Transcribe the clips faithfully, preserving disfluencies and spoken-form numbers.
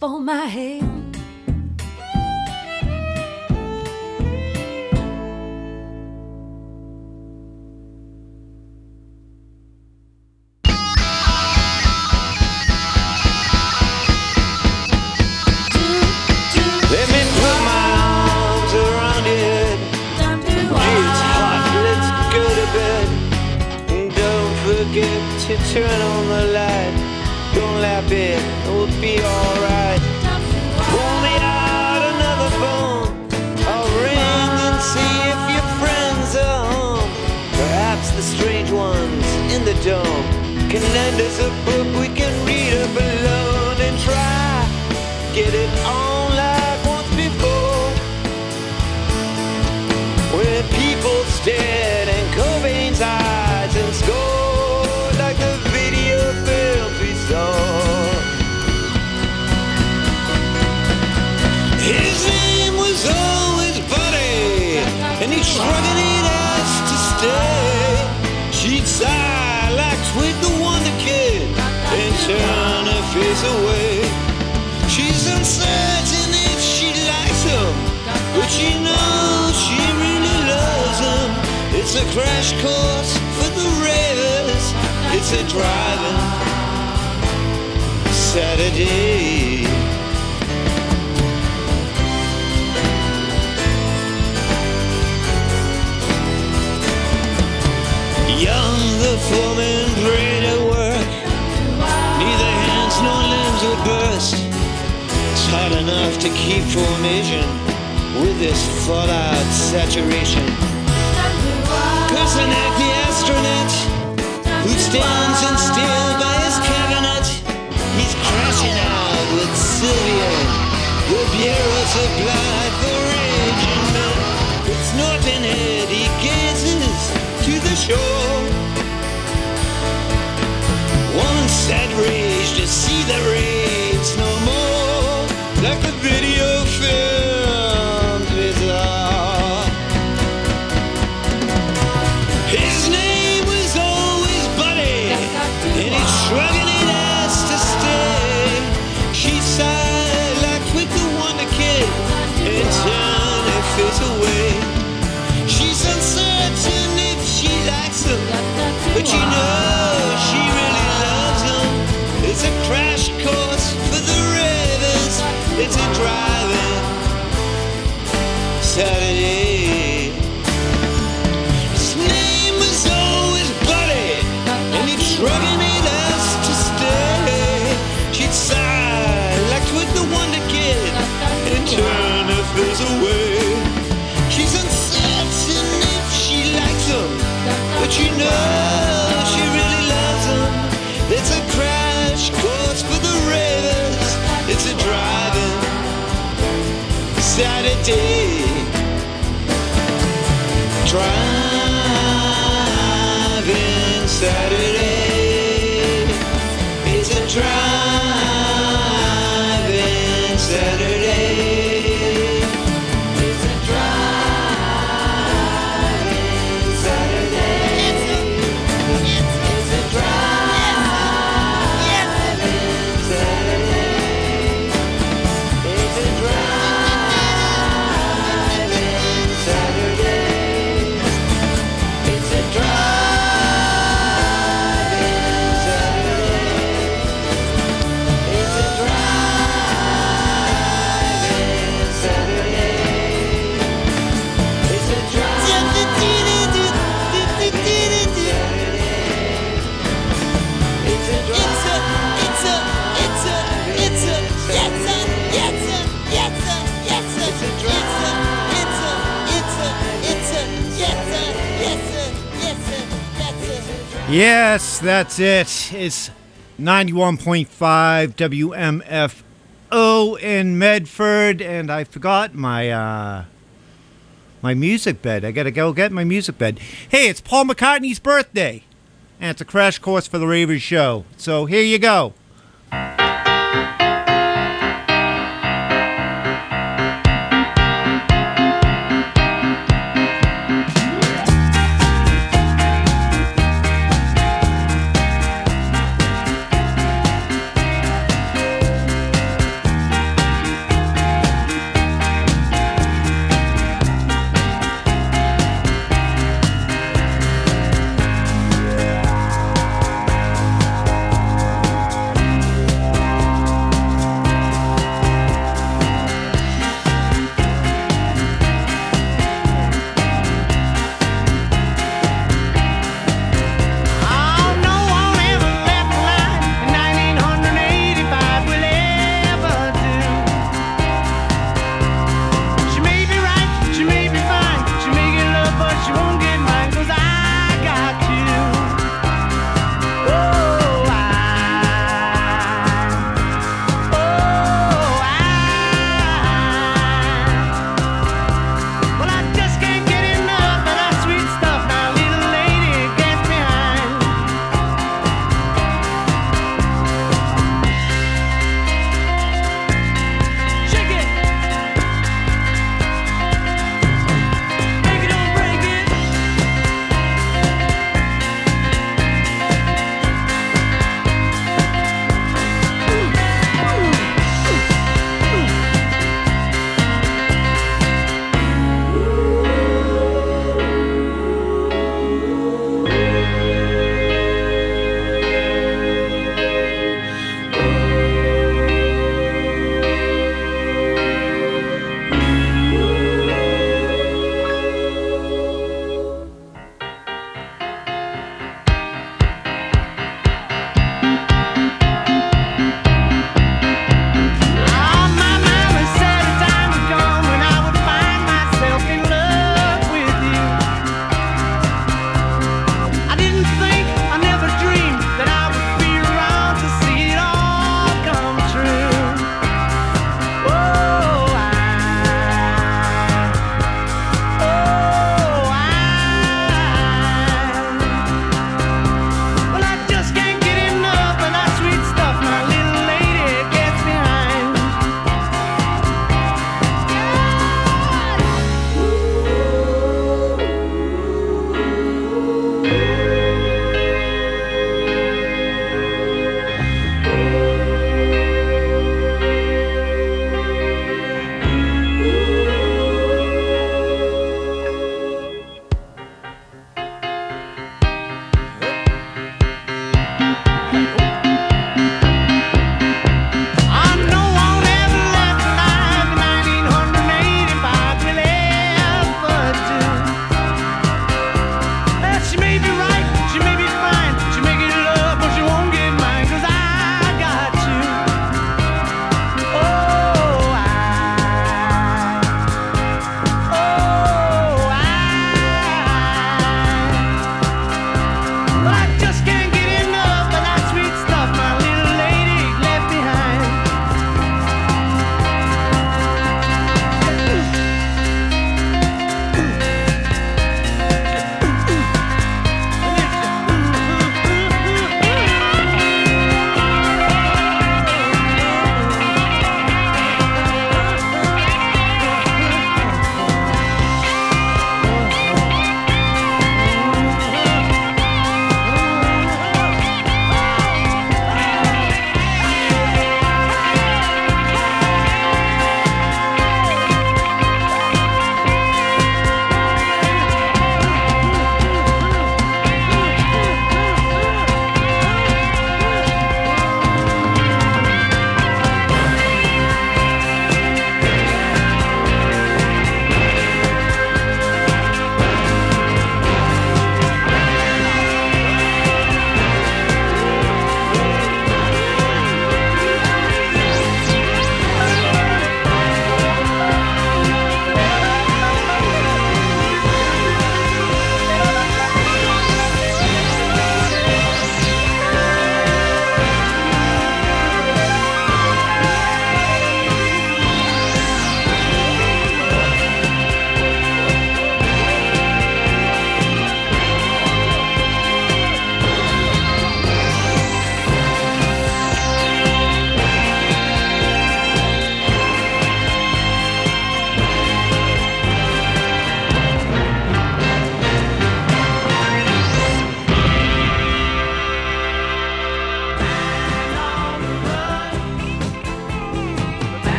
for my hand. Let me put my arms around your head. Gee, it's hot, let's go to bed. And don't forget to turn on the light. Don't laugh it, it'll be alright. Pull me out another phone. I'll ring and see if your friends are home. Perhaps the strange ones in the dome can lend us a book we can read up alone and try. Get it on like once before. When people stared in Cobain's eyes and scored like the video films we saw. His name was always Buddy, and he shrugged it ass to stay. She'd sigh like Twig the Wonder Kid and turn her face away. She's uncertain if she likes him, but she knows she really loves him. It's a crash course for the ravers. It's a driving Saturday. Young, the foreman prayed at work. Neither hands nor limbs would burst. It's hard enough to keep formation with this fallout saturation. Kusanek, the astronaut, who stands in still by his cabinet, he's crashing out with Sylvia. The bureau supplied for raging men. It's northern head, he gazes to the shore. One sad rage to see the raids no more, like the video films we saw. His name was always Buddy, and he's shrugging it ass to stay. She sighed like Twig the Wonder Kid and turned her face away. She's uncertain if she likes him, but you know she really loves him. It's a crash course for the ravers. It's a driving Saturday. His name was always Buddy, and he'd shrugging it ass to stay. She'd sigh like Twig the Wonder Kid and turn her face away. She's uncertain if she likes him, but you know she really loves him. It's a crash course for the ravers. It's a driving Saturday. Driving Saturday. It's a driving Saturday. It's a driving Saturday. It's a, it's, it's a driving Saturday. It's a driving Saturday. It's a driving Saturday. It's a driving Saturday. It's a driving It's a It's a, it's a, it's a, it's a, yes sir, yes sir, yes sir, yes sir, it's a, it's a, it's a, it's a, yes sir, yes sir, yes sir, that's it. Yes, that's it. It's ninety-one point five W M F O in Medford, and I forgot my uh, my music bed. I gotta go get my music bed. Hey, it's Paul McCartney's birthday, and it's a crash course for the Ravers show. So here you go.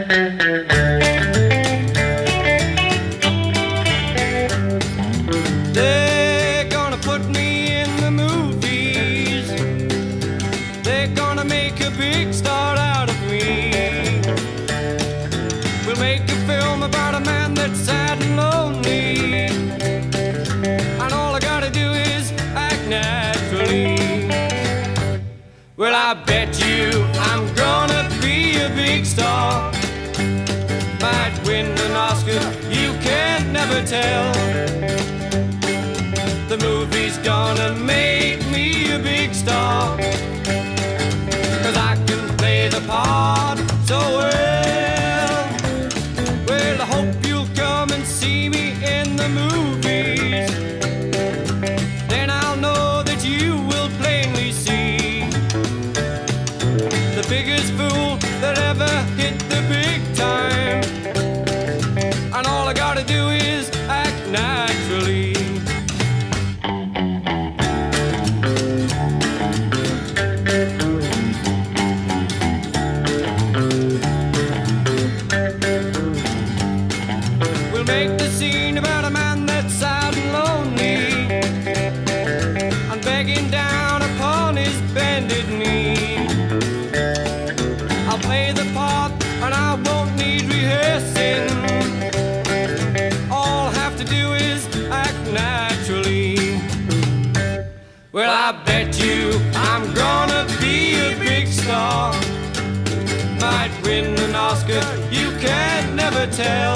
They're gonna put me in the movies. They're gonna make a big star out of me. We'll make a film about a man that's sad and lonely, and all I gotta do is act naturally. Well, I bet you I'm gonna be a big star. Might win an Oscar, you can never tell. The movie's gonna make me a big star, 'cause I can play the part so well. Well, I hope you'll come and see me in the movies. Then I'll know that you will plainly see the biggest fool that ever hit the big time. And all I gotta do is act naturally. We'll make the scene about a man that's sad and lonely, and begging down upon his bended knee. I'll play the part and I won't need rehearsing. All I have to do is act naturally. Well, I bet you I'm gonna be a big star. Might win an Oscar, you can never tell.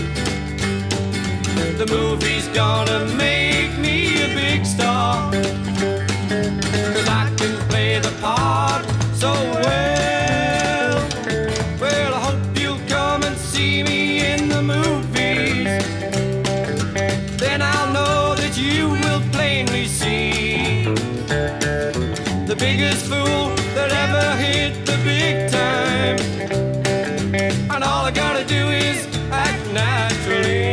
The movie's gonna make me a big star, 'cause I can play the part so well. Well, I hope you'll come and see me in the movies. Then I'll know that you will plainly see the biggest fool that ever hit the big time. And all I gotta do is act naturally.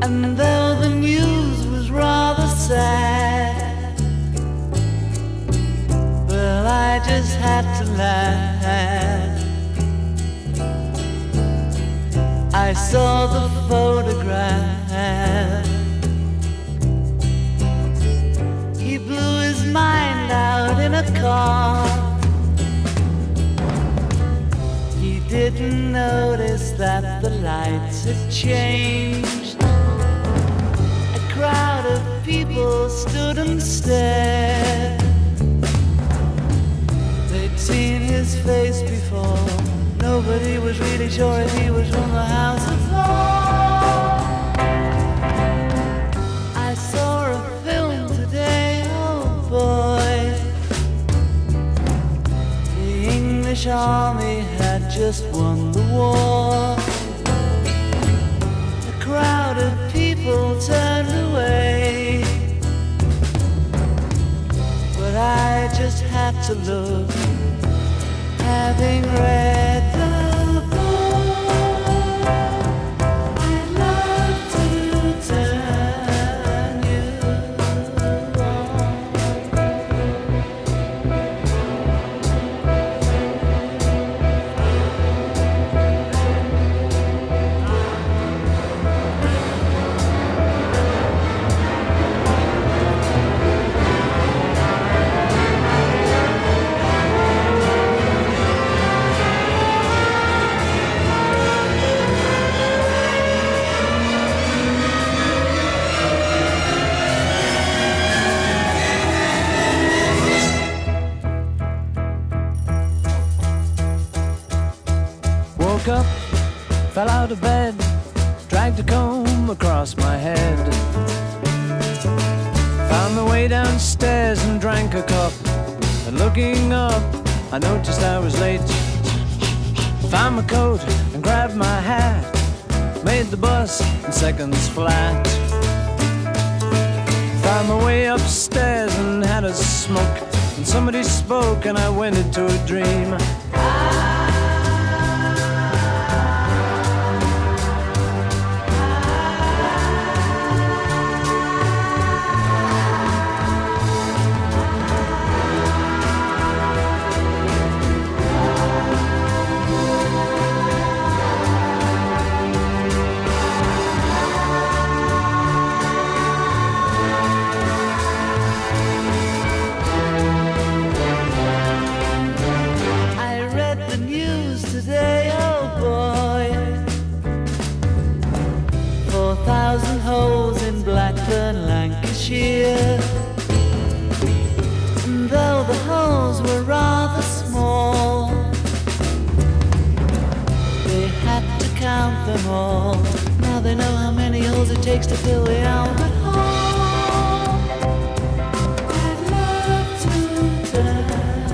And though the news was rather sad, well, I just had to laugh. I saw the photograph. He blew his mind out in a car. He didn't notice that the lights had changed. A crowd of people stood and stared. They'd seen his face before. Nobody was really sure if he was from the House of Lords. I saw a film today, oh boy. The English army had just won the war. A crowd of people turned away, but I just had to look. Having read the book, I'd love to turn you up, fell out of bed, dragged a comb across my head. Found my way downstairs and drank a cup. And looking up, I noticed I was late. Found my coat and grabbed my hat. Made the bus in seconds flat. Found my way upstairs and had a smoke. And somebody spoke and I went into a dream. Lancashire. And though the holes were rather small, they had to count them all. Now they know how many holes it takes to fill the Albert Hall. I'd love to turn.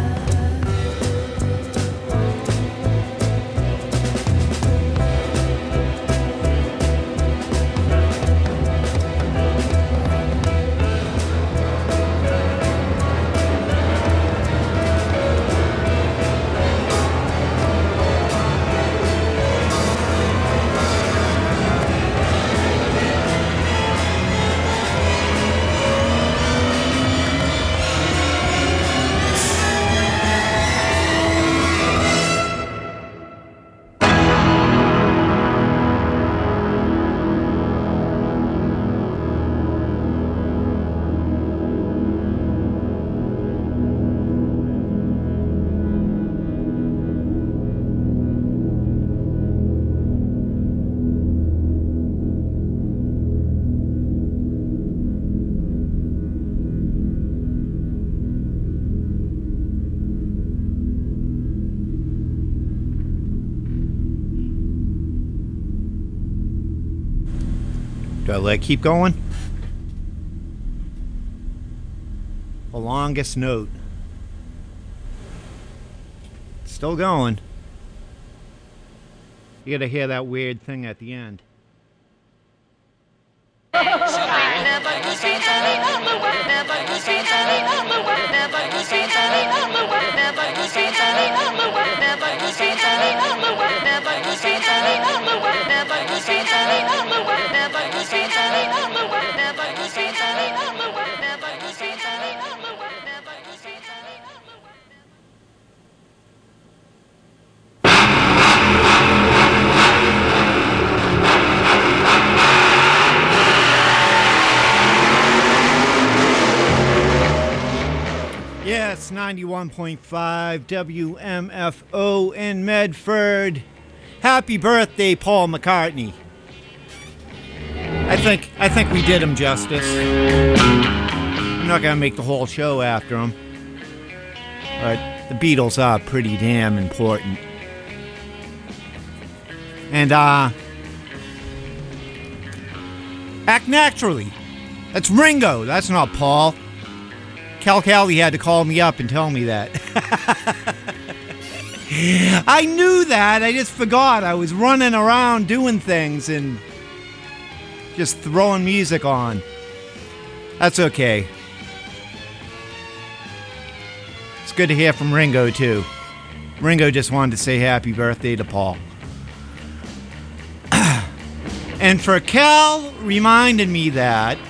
Do I let keep going? The longest note. Still going. You gotta hear that weird thing at the end. Never could be any other way. Never could be any other way. Never could be any other way. Never could be any other way. Never could be any other way. Never could be any other way. Never could be any other way. Never could be any ninety-one point five W M F O in Medford. Happy birthday, Paul McCartney. I think I think we did him justice. I'm not gonna make the whole show after him, but the Beatles are pretty damn important. And uh, act naturally. That's Ringo. That's not Paul. Cal Callie had to call me up and tell me that. I knew that. I just forgot. I was running around doing things and just throwing music on. That's okay. It's good to hear from Ringo, too. Ringo just wanted to say happy birthday to Paul. And for Cal reminded me that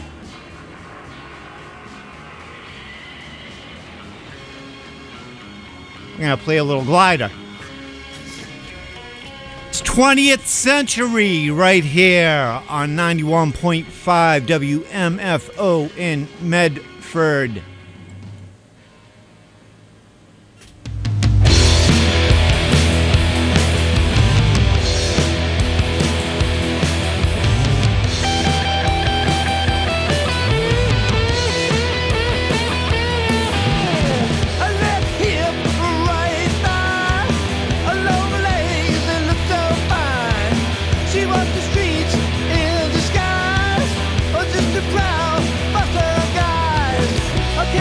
I'm going to play a little glider. It's twentieth century right here on ninety-one point five W M F O in Medford. Just a crowd, buster guys.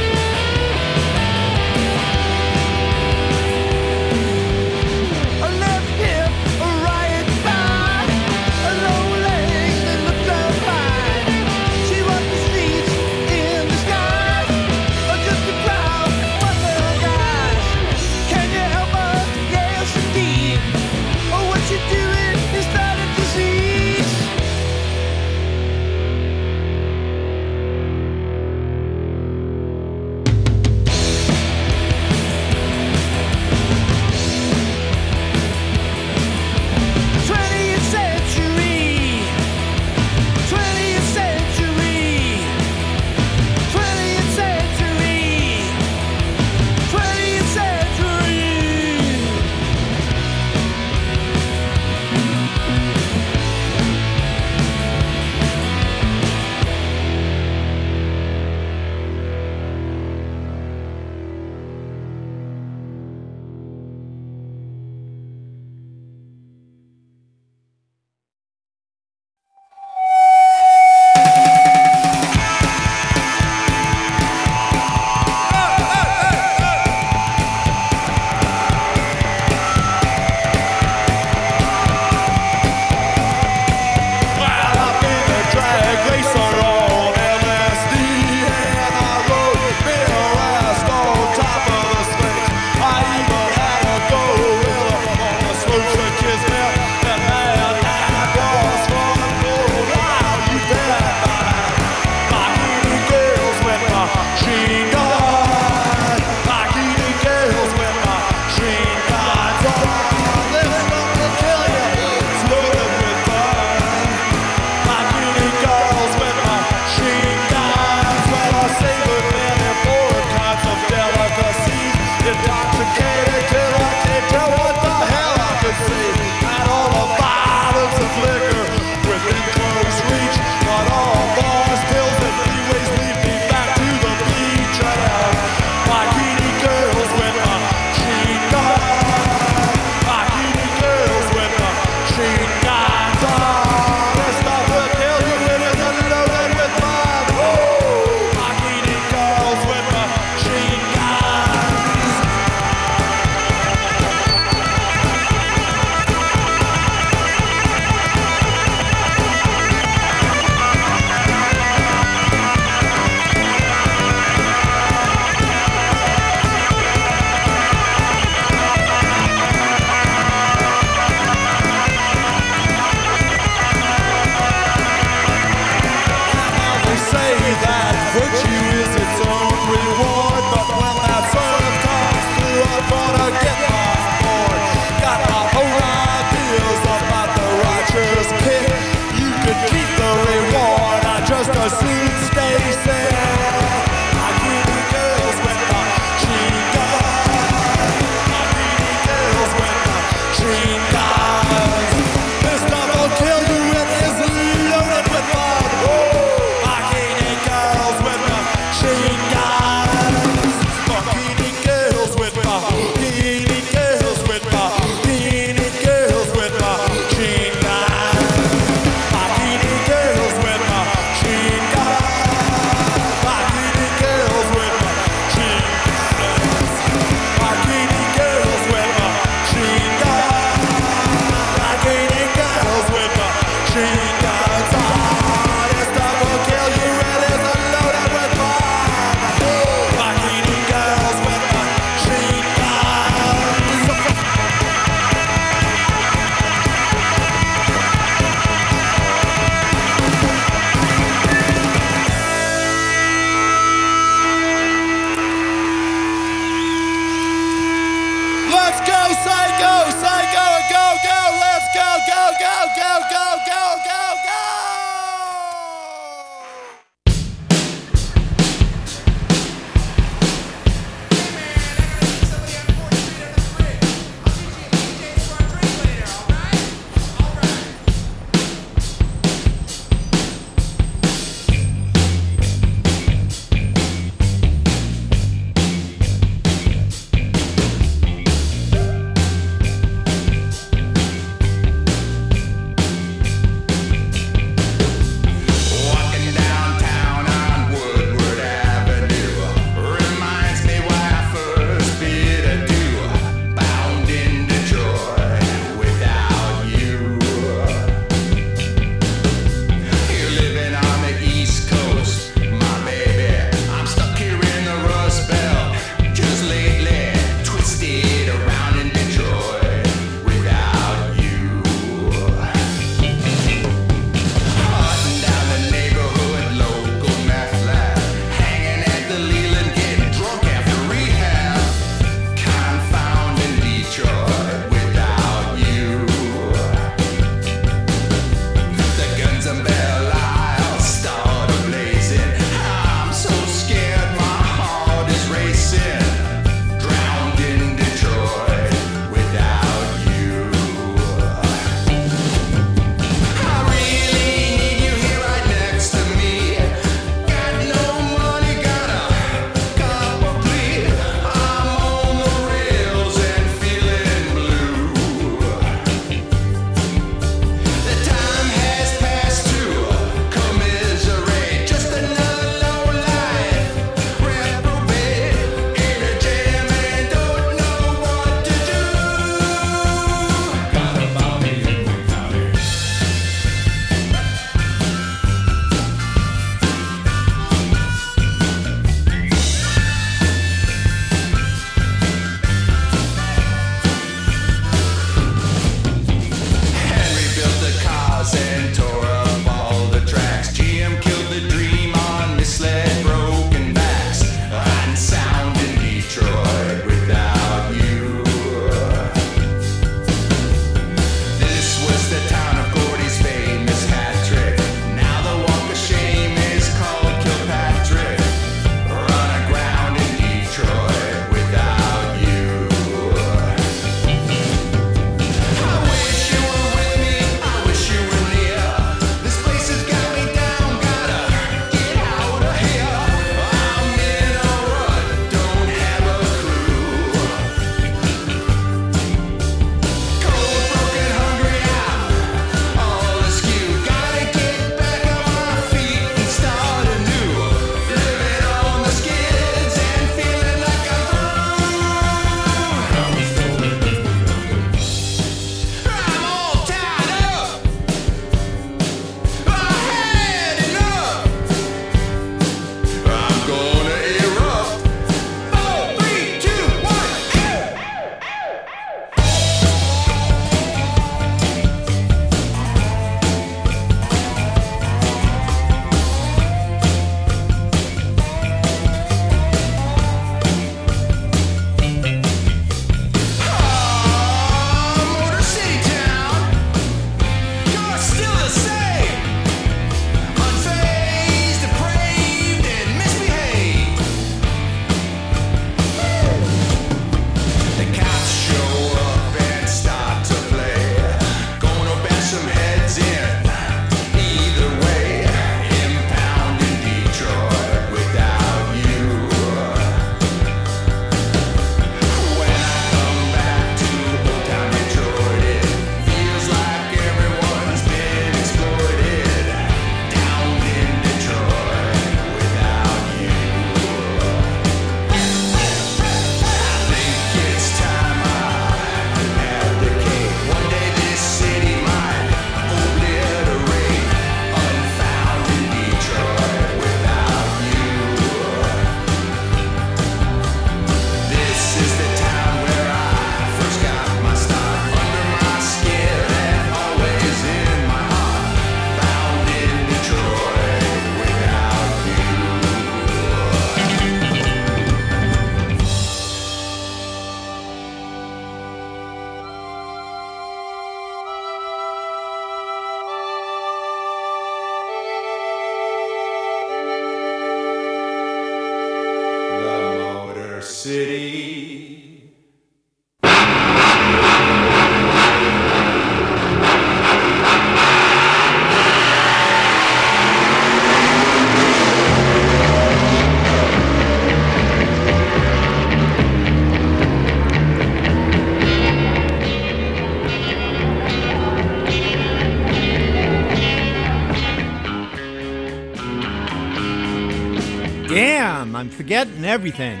am. I'm forgetting everything.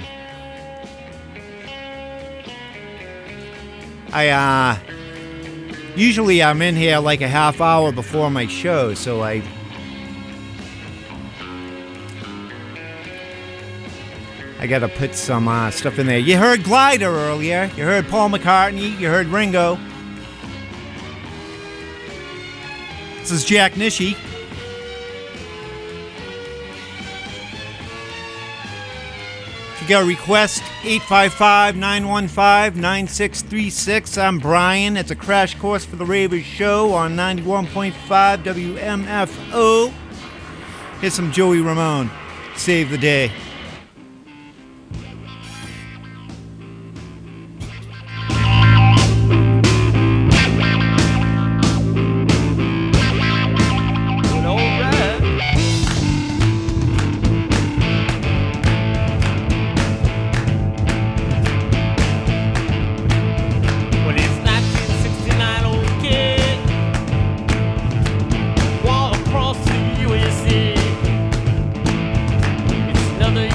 I, uh, usually I'm in here like a half hour before my show, so I, I gotta put some uh, stuff in there. You heard Glider earlier. You heard Paul McCartney. You heard Ringo. This is Jack Nishi. If you got a request, eight five five, nine one five, nine six three six. I'm Brian. It's a crash course for the Ravers show on ninety-one point five W M F O. Here's some Joey Ramone. Save the day. Another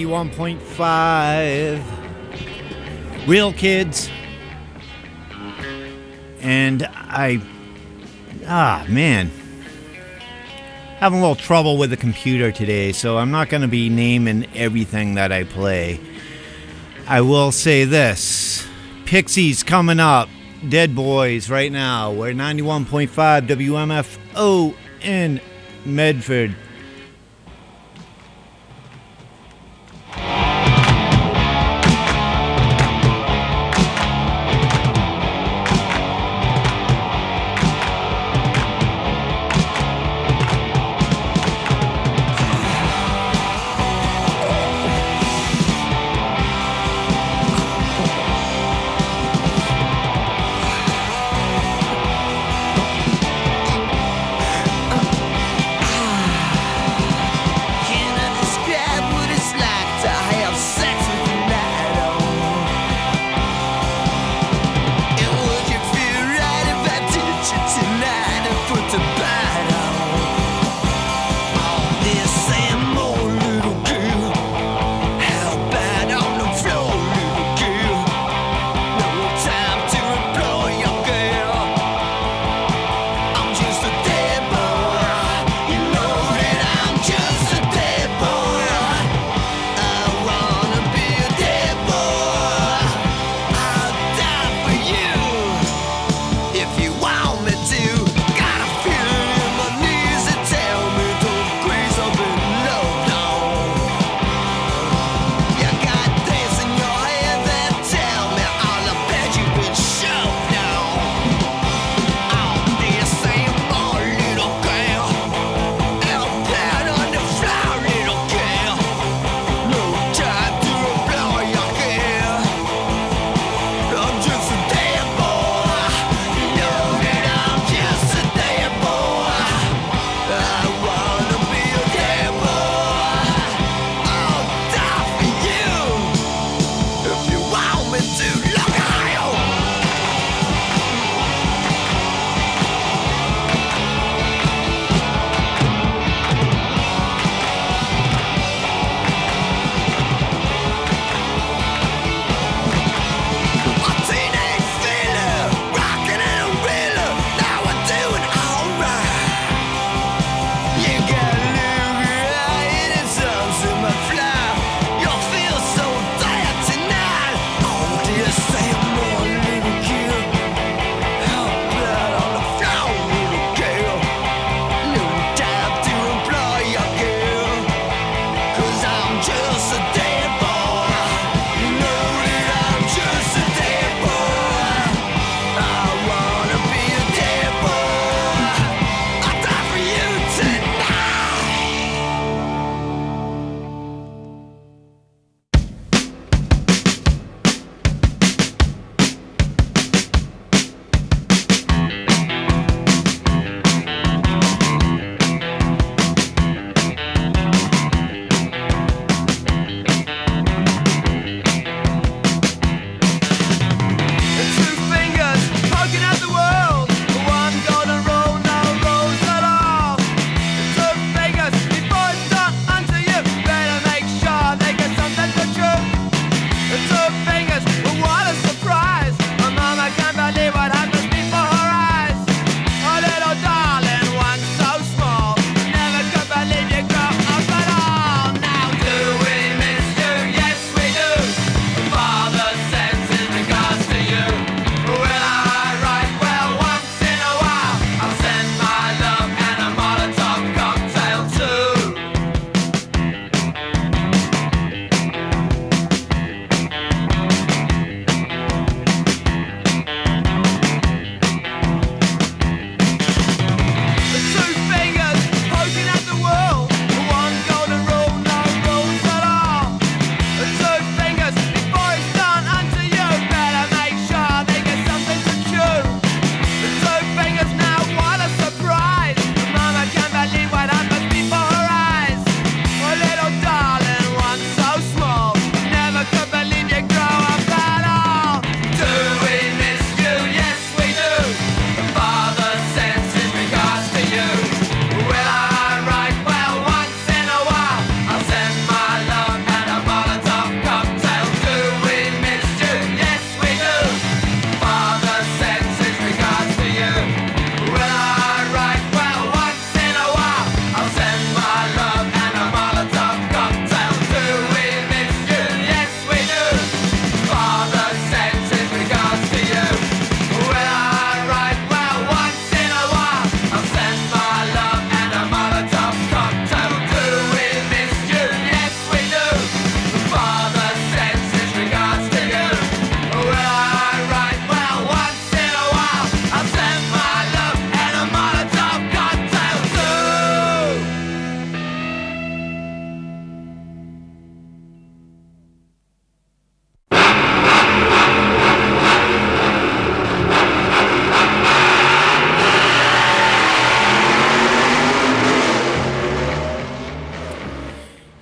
ninety-one point five. Real Kids. And I... Ah, man. Having a little trouble with the computer today, so I'm not going to be naming everything that I play. I will say this. Pixies coming up. Dead Boys right now. We're ninety-one point five W M F O in Medford. Ah.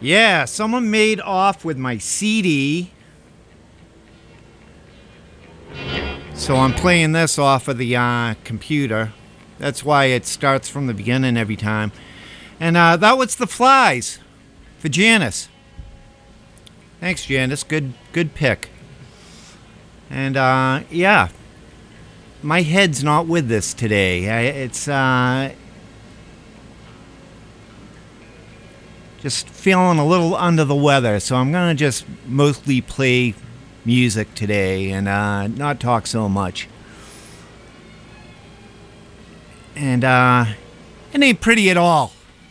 Yeah, someone made off with my C D. So I'm playing this off of the uh, computer. That's why it starts from the beginning every time. And uh, that was The Flies for Janice. Thanks, Janice. Good, good pick. And uh, yeah, my head's not with this today. I, it's uh, just feeling a little under the weather, so I'm gonna just mostly play music today and uh, not talk so much. And uh, it ain't pretty at all.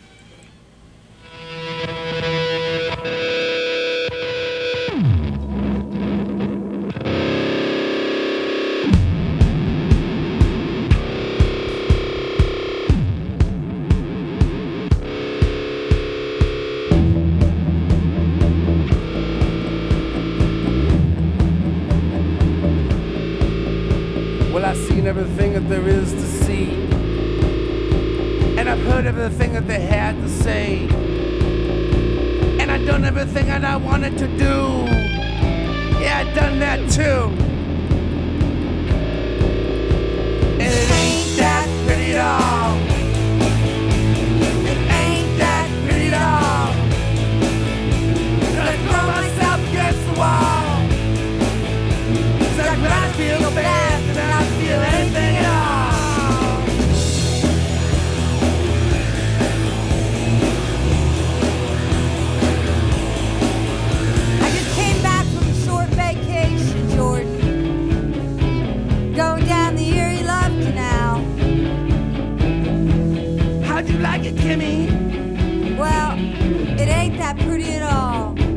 Everything that there is to see, and I've heard everything that they had to say, and I've done everything that I wanted to do. Yeah, I've done that too. And it ain't that pretty at all. It ain't that pretty at all. I throw myself against the wall. 'Cause I when I feel bad, and I feel anything at all. I just came back from a short vacation, Jordan. Going down the Erie Love Canal. How'd you like it, Kimmy? Well, it ain't that pretty at all. No,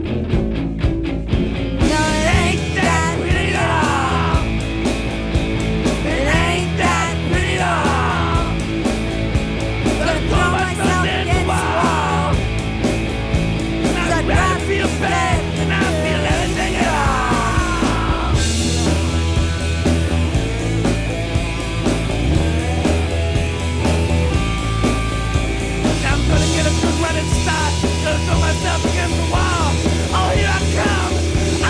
it ain't that pretty at all. It ain't that pretty at all. Gonna throw myself against the wall. 'Cause I'd rather feel bad than I feel anything at all. Now I'm gonna get a good running start. Gonna throw myself against the wall. Oh, here I come. Ah!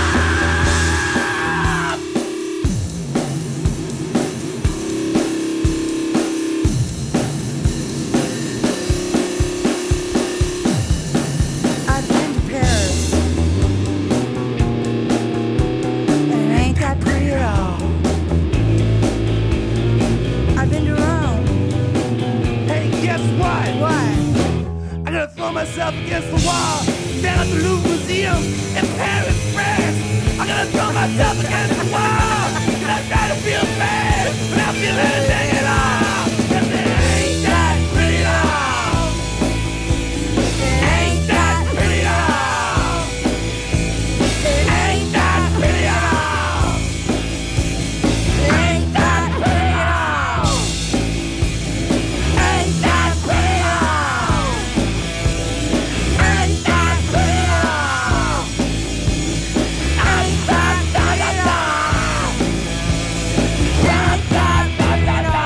I've been to Paris, and it ain't that pretty at all. I've been to Rome. Hey, guess what? What? I'm gonna throw myself against the wall down at the Louvre Museum in Paris, France. I'm gonna throw myself against the wall and I try to feel bad, but I feel anything at all. 'Cause it ain't that pretty at all. It ain't that pretty at all. It ain't that pretty at all. It ain't that pretty at all. Ain't that pretty at all. Ain't that pretty at all. Ain't that pretty at all. Ain't that pretty at all.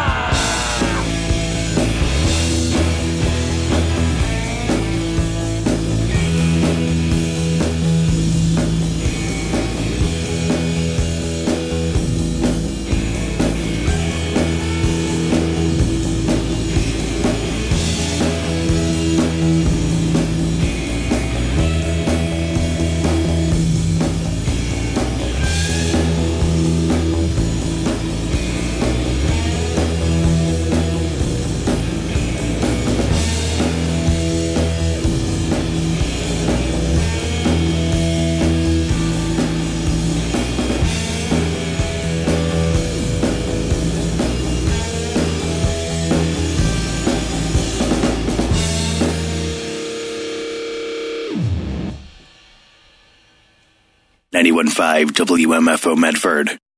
ninety-one point five W M F O Medford.